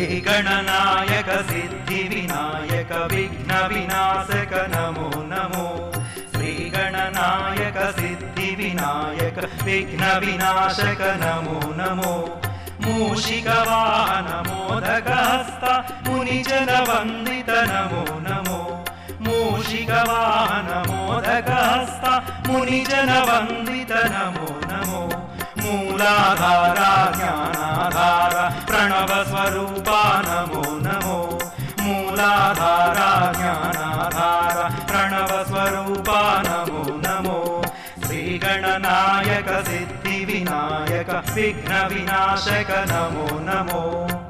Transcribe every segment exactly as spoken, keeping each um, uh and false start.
श्रीगणनायक Siddhivinayak विघ्नविनाशक Namo Namo श्रीगणनायक Siddhivinayak विघ्नविनाशक Namo Namo मूषिकवाहन मोदकहस्त मुनिजनवन्दित Namo Namo मूषिकवाहन मोदकहस्त मुनिजनवन्दित Namo Namo मूलाधारा ज्ञानाधार प्रणवस्वरूपा Namo Namo मूलाधारा ज्ञानाधार प्रणवस्वरूपा Namo Namo श्रीगणनायक Siddhivinayak विघ्नविनाशक Namo Namo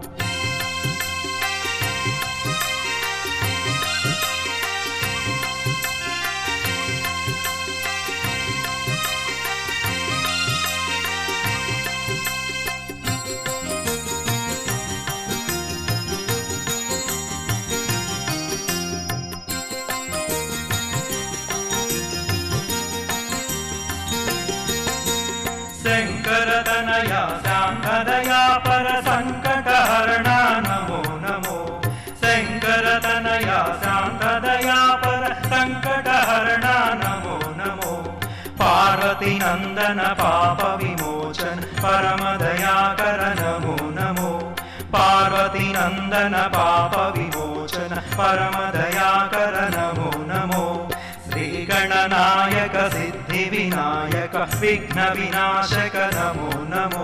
शङ्करतनया शान्तदया परसङ्कटहरणा Namo Namo शङ्करतनया शान्तदया परसङ्कटहरणा Namo Namo Parvatinandan पापविमोचन परमदयाकर Namo Namo Parvatinandan पापविमोचन परमदयाकर Namo Namo श्रीगणनायक Siddhivinayak विघ्नविनाशक Namo Namo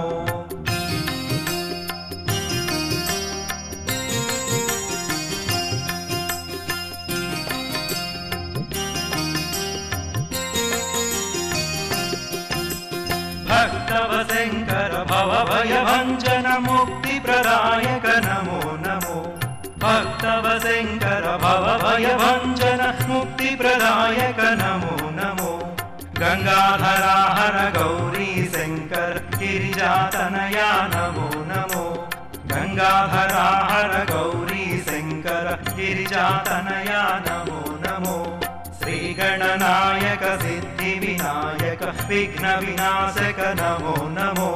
भक्तवशङ्कर भवभयभञ्जन मुक्तिप्रदायक Namo Namo भक्तवशङ्कर भवभयभञ्जन मुक्तिप्रदायक Namo Namo गंगाधरा Har Gauri Shankar गिरिजातनया Namo Namo गंगाधरा Har Gauri Shankar गिरिजातनया Namo Namo श्रीगणनायक Siddhivinayak विघ्नविनाशक Namo Namo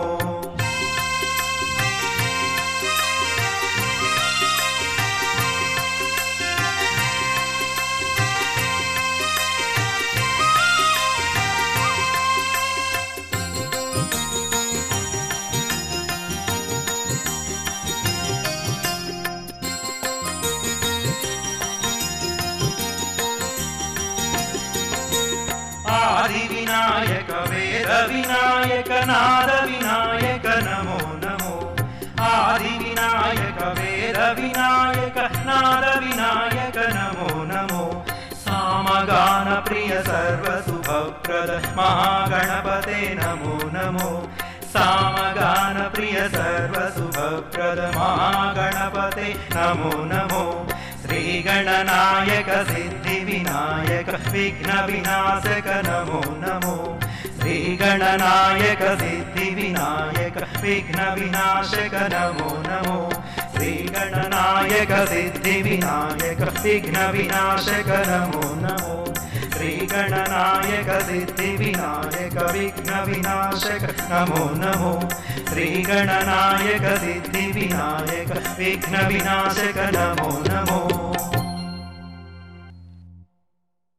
आदिविनायक वेदविनायक नादविनायक Namo Namo आदिविनायक वेदविनायक नादविनायक Namo Namo सामगानप्रिय सर्वशुभप्रद महागणपते Namo Namo सामगानप्रिय सर्वशुभप्रद महागणपते Namo Namo श्रीगणनायक Siddhivinayak विघ्नविनाशक Namo Namo श्रीगणनायक Siddhivinayak विघ्नविनाशक Namo Namo श्रीगणनायक Siddhivinayak विघ्नविनाशक Namo Namo श्रीगणनायक Siddhivinayak विघ्नविनाशक Namo Namo श्रीगणनायक Siddhivinayak विघ्नविनाशक Namo Namo